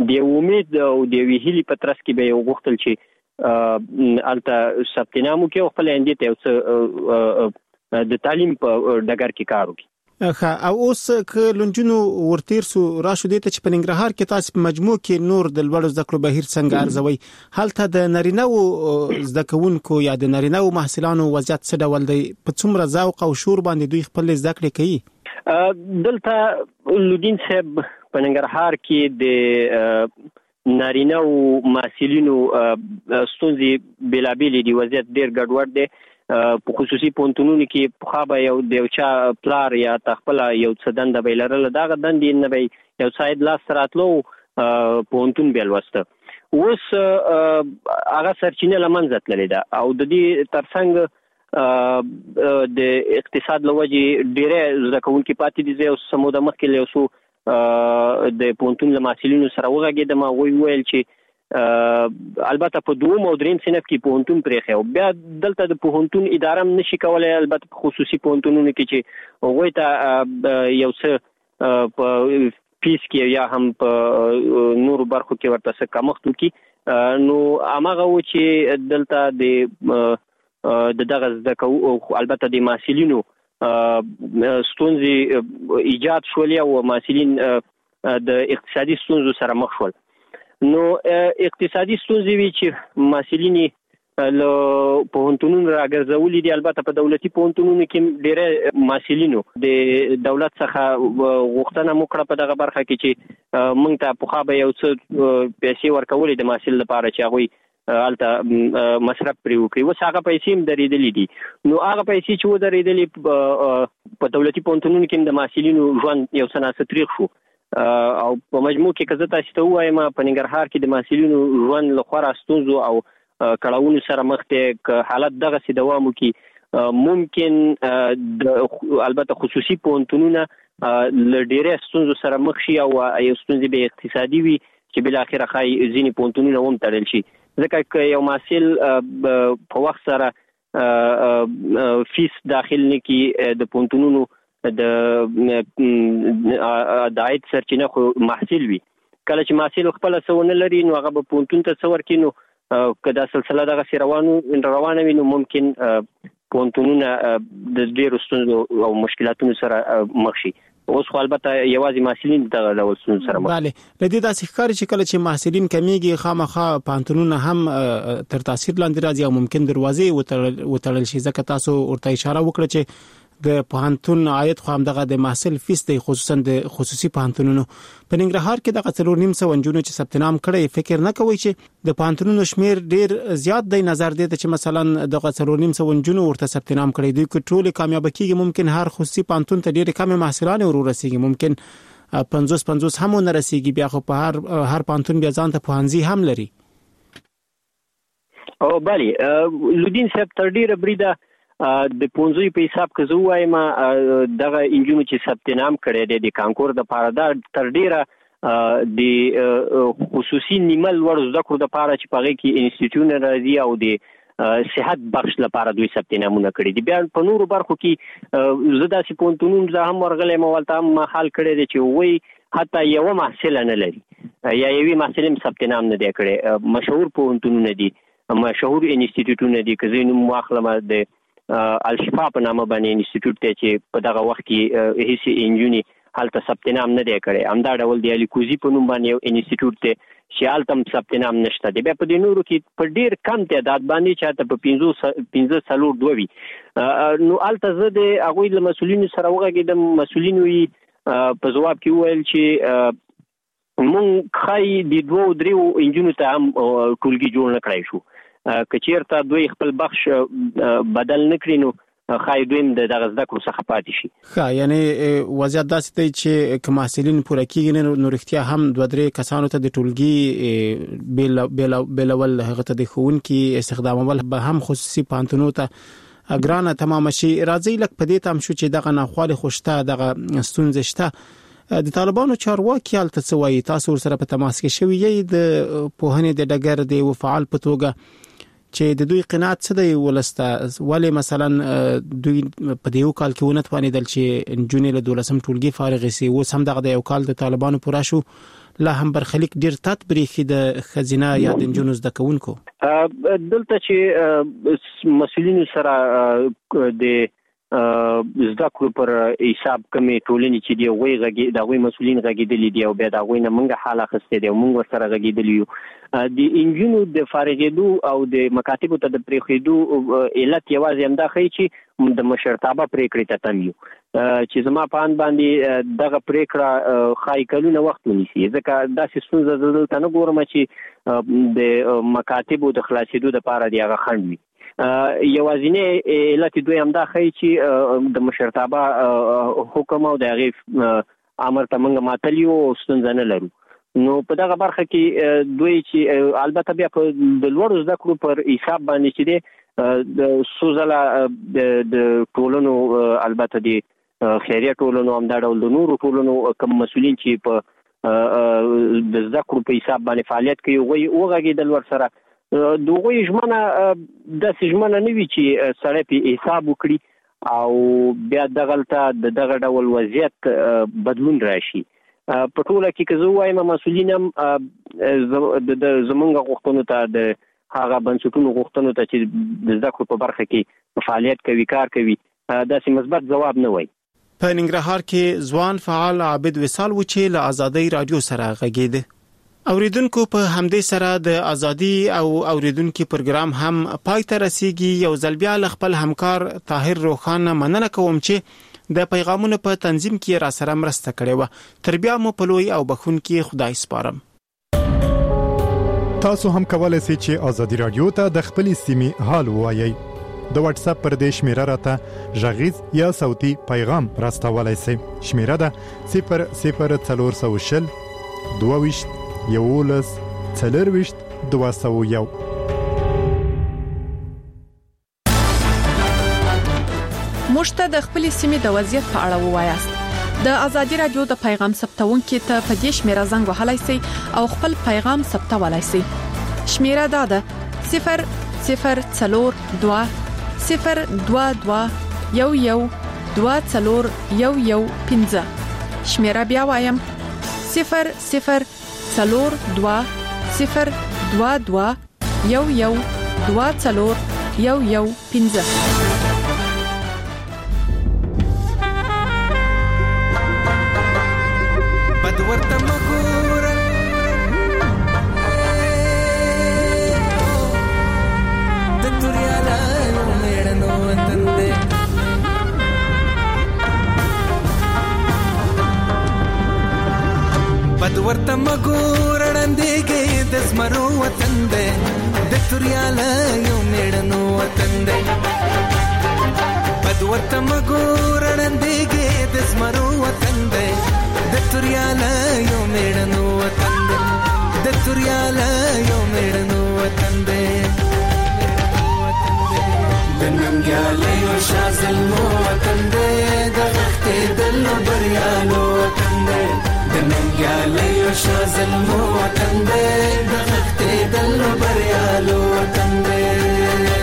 د امید او د ویلي پترس کې به یو غوښتل چې الته سپتنامو کې خپل اندې ته د تعلیم په ډګر کې کار وکړي. او اوس ک لونجونو ورتیر سو راشو دې ته چې په ننګرهار کې تاسو په مجموع کې نور د لوړ زده کړو بهیر څنګه ارزوي؟ هلته د نارینه‌و زده کوونکو یا د نارینه‌و محصلانو وضعیت څه ډول دی؟ په څومره ذوق او شور باندې دوی خپل زده کړې کوي؟ دلته لودین صاحب په ننګرهار کې د نارینه‌و محصلینو ستونزې بلابلې دي، وضعیت ډېر ګډوډ دی. په خصوصي پونتونونو کې په خابه یو د چا پلار یا تخپل یو څدن د بیلرل دغه دندې نه وي یو ساید لاس راتلو پونتون بیل وسته. اوس هغه سرچینه لمنځه تللې ده او د دې ترڅنګ د اقتصاد لوجي ډېر زده کوونکي پاتې دي. او سموده مخکې له اوسو د پونتون لمحصلینو سره وغږېدم او ویل چې البته په دوم او دریم صنف کې پونتون پرېخي او بیا دلته د پونتون اداره نشي کولای البته په خصوصي پونتونونو کې چې هغه ته یو څه په پیس کې یا هم په نور برخو کې ورته څه کمښت وکړي. نو هغه و چې دلته د دغه زده کوونکو البته د محصلینو ستونزې ایجاد شولې او محصلین د اقتصادي ستونزو سره مخ شول. نو اقتصادي ستونزې وی چې محصلین له پوهنتونونو راګرځولې دي. البته په دولتي پوهنتونونو کې ډېر محصلینو د دولت څخه غوښتنه وکړه په دغه برخه کې چې موږ ته په خابه یو څه پیسې ورکولې د محصل لپاره چې هغه الته مصرف پرې وکړي. اوس هغه پیسې هم درېدلې دي. نو هغه پیسې چې و درېدلې په دولتي پوهنتونونو کې د محصلینو ژوند یو څه ناستریخ شو او په مجموع کې که زه تاسو ته وایم په ننګرهار کې د محصلینو ژوند له خورا ستونزو او کړاوونو سره مخ دی. که حالت دغسې دوام وکړي ممکن البته خصوصي پوهنتونونه له ډېرې ستونزو سره مخ شي او یو ستونزې به اقتصادي وي چې بالاخره ښایي ځینې پوهنتونونه هم تړل شي. ځکه که یو محصل په وخت سره فیس داخل نه کړي د پوهنتونونو د عاید سرچینه خو محصل وي. کله چې محصل خپل څه نه لري نو هغه به پوهنتون ته څه ورکړي. نو که دا سلسله دغسې روانه وي نو ممکن پوهنتونونه د ډېرو ستونزو او مشکلاتونو سره مخ شي. اوس خو البته یوازې محصلین دغه ډول ستونزو سره مخ. بله له دې داسې ښکاري چې کله چې محصلین کمیږي خامخا پوهنتونونه هم تر تاثیر لاندې راځي او ممکن دروازې وتړل شي. ځکه تاسو ورته اشاره وکړه چې د پوهنتون عاید خو هم دغه د محصل فیس دی، خصوصا د خصوصي پوهنتونونو. په ننګرهار کې دغه 4.5 نجونو چې ثبت نام کړي فکر نه کوي چې د پوهنتونونو شمیر ډیر زیات دی. نظر دی چې مثلا دغه 4.5 نجونو ورته ثبت نام کړي دوی که ټول کامیاب کیږي ممکن هر خصوصي پوهنتون ته ډیر کم محصلان ورسیږي، ممکن 50 هم نه رسیږي. بیا خو په هر پوهنتون بیا ځان ته پوهنځي هم لري. او بله لودین صاحب تر ډیره بریده د پونځوي په حساب که زه وایم دغه انجونو چې ثبت نام کړی دی د کانکور دپاره دا تر ډیره د خصوصي نیمه لوړ زده کړو دپاره چې په هغې کې انسټیټیوټونه راځي او د صحت بخش لپاره دوی ثبت نامونه کړي دي. بیا په نورو برخو کې زه داسې پوهنتونونو زه هم ورغلی یم هلته هم حال کړی دی چې هغوی حتی یوه محصله نه لري یا یوې محصلې هم ثبت نام نه دی کړی. مشهور پوهنتونونه دي، مشهور انسټیټیوټونه دي. که زه نوم واخلم د الشفا په نامه باندې انسټیټیوټ دی چې په دغه وخت کې هیڅ انجونې هلته ثبت نام نه دی کړی. همدا ډول د الیکوزي په نوم باندې یو انسټیټیوټ دی چې هلته هم ثبت نام نشته دی. بیا په دې نورو کې په ډېر کم تعداد باندې چې هلته په 15 وي. نو هلته زه د هغوی له مسؤلینو سره وغږېدم. مسؤلینو یې په ځواب کې وویل چې مونږ ښایي د 2-3 انجونو ته هم ټولګي جوړ نه کړی شو. که چېرته دوی خپل بخش بدل نه کړي نو ښایي دوی هم د دغه زده کړو څخه پاتې شي. ښه، یعنې وضعیت داسې دی چې که محصلین پوره کېږي نو رښتیا هم 2-3 کسانو ته د ټولګي بېلول هغه ته د ښوونکي استخدامول به هم خصوصي پوهنتونونو ته ګرانه تمامه شي. راځئ لږ په دې تم شو چې دغه ناخوالې خو شته، دغه ستونزې شته. د طالبانو چارواکي هلته څه وایي؟ تاسو ورسره په تماس کې شوي یئ د پوهنې د ډګر د یو فعال په توګه چې د دوی قناعت څه دی ولسته؟ ولې مثلا دوی په دیو کال کې ونه توانېدل چې نجونې له 12 ټولګي فارغې سي؟ اوس هم دغه د یو کال د طالبانو پوره شو لا هم برخلیک ډیر تات بریخي د خزینه یا د جنونو زده کوونکو دلته چې مسؤلینو سره د زده کړو پر حساب کمې ټولنې چې دی وی غږی د غوي مسؤلین غږیدلی دی او بیا د غوي نه منګه حاله خسته دی موږ سره غږیدلی یو د انجینو د فارغېدو او د مکاتبو ته د پریخېدو علت یوازې همدا خی چې د مشرتابه پریکړې ته تمیو چې زما په ان باندې دغه پریکړه خای کلونه وخت ونیسي ځکه داسې ستونزه دلته نه ګورم چې د مکاتبو د خلاصېدو لپاره دی هغه خنډ وي یوازینی علت دوی همدا خی چې د مشرتابه حکم او د هغې امر ته موږ ماتلیو او ستونزه نه لرو نو په دغه برخه کې دوی چې البته بیا په د لوړو زده کړو پر حساب باندې چې دی د سوزله د ټولنو البته د خیریه ټولنو همدا ډول د نورو ټولنو کوم مسؤلین چې په د زده کړو په حساب باندې فعالیت کوي وغږېدل ورسره دغه ژمنه د ژمنه نه وی چې سړی په حساب وکړي او بیا دغلته دغه ډول وضعیت بدلون راشي په ټوله کې که زه وایم مسؤلینم د زمونږ غوښتنو ته د هغه بنسټونو غوښتنو ته چې د زده کړو په برخه کې فعالیت کوي کار کوي داسې مثبت ځواب نه وای په ننګرهار کې ځوان فعال عابد وصال و چې له ازادۍ رادیو سره غږیده اوریدونکو په همدې سره د ازادي او اوریدونکو پروګرام هم پای ته رسیدي یو ځل بیا خپل همکار طاهر روخان مننه کوم چې د پیغامونو په تنظیم کې را سره مرسته کړې و تر بیا مو په لوی او بخښونکي خدای سپارم تاسو هم کولای شئ چې ازادي رادیو ته د خپل سیمې حال وایي د واتس اپ پر دې شمیره راته ژغیز یا صوتي پیغام راستولای شئ شمیره ده 00420 22 11 40 201 موږ د خپل سیمې د وضعیت په اړه ووایاست د ازادي رادیو د پیغام ثبتونکو ته په دې شمیره زنګ وهلای شئ او خپل پیغام ثبتولای شئ شمیره ده 00420 022 11 شمیره بیا وایم 00420 022 11 ورته مګور د توريالا مېړنو وطن دې بد ورته مګور وړاندېږي د زمرو وطن دې د توريالا مېړنو وطن دې بد ورته مګور وړاندېږي د زمرو وطن دې د توريالا یو میړنو وطن دې د توريالا یو میړنو وطن دې د ننګیالې یو شازل مو وطن دې د غختې دلو بریالو وطن دې د ننګیالې یو شازل مو وطن دې د غختې دلو بریالو وطن دې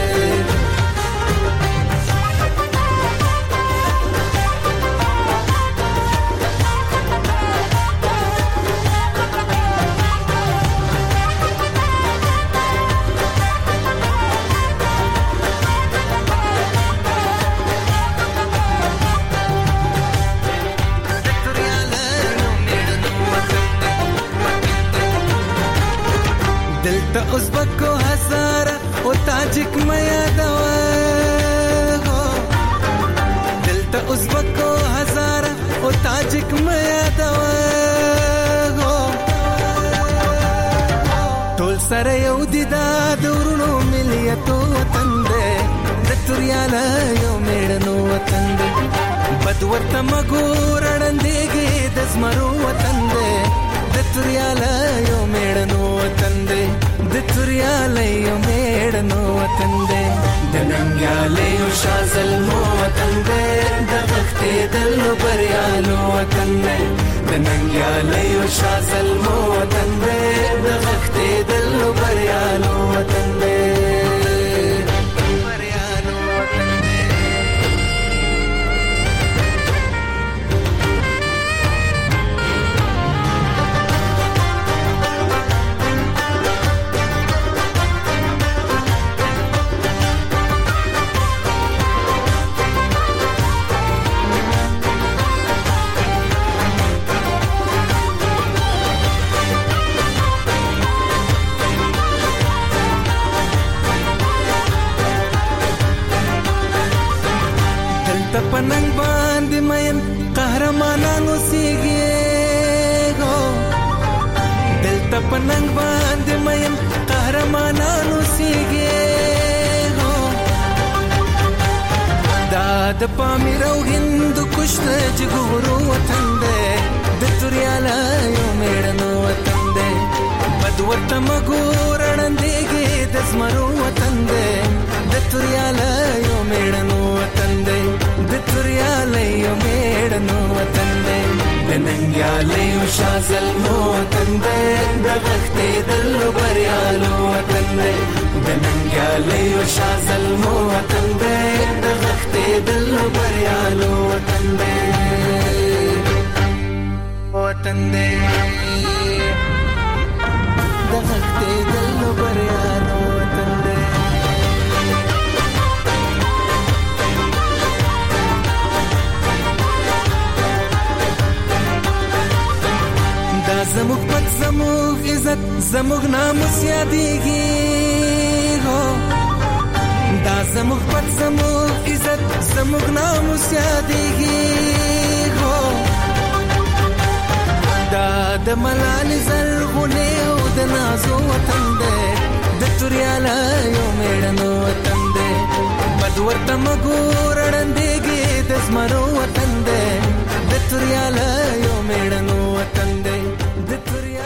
دلته ازبکو هزاره او تاجک میا دوا دلته ازبکو هزاره او تاجک میا دوا ټول سره یو دي دا دورونو مليتو وطن دې د توريالا یو میړنو وطن دې بد ورته مګور وړاندېږي د زمرو وطن دې د توريالا یو میړنو وطن دې د توريالا یو میړنو وطن دې د ننګیالې یو شازل مو وطن دې د غختې دلو بریالو وطن دې د ننګیالې یو شازل مو وطن دې د غختې دلو بریالو وطن دې پننګ باندې مېن قهرمانانو سیږي دا د پامیر او هند کشت جګورو وطن دی د توریاله یو میړنو وطن دی بدورته مګورړندېږي د زمرو وطن دی د توریاله یو میړنو وطن دی د توریاله یو میړنو وطن دی د ننګیاله یو شازلمو وطن دی د غختې دل بریالو وطن دی د ننګیاله یو شازلمو وطن دی د غختې دل بریالو وطن دی وطن دی د غختې دل بریالو وطن دی دا زموږ پت زموږ عزت زموږ ناموس یادېږي دا زموږ پت زموږ عزت زموږ ناموس یادېږي دا د ملالۍ زرغونې او د نازو وطن دی د توریاله یو میړنو وطن دی بد ورته مګورړندېږي د زمرو وطن دی د توریاله یو میړنو وطن دی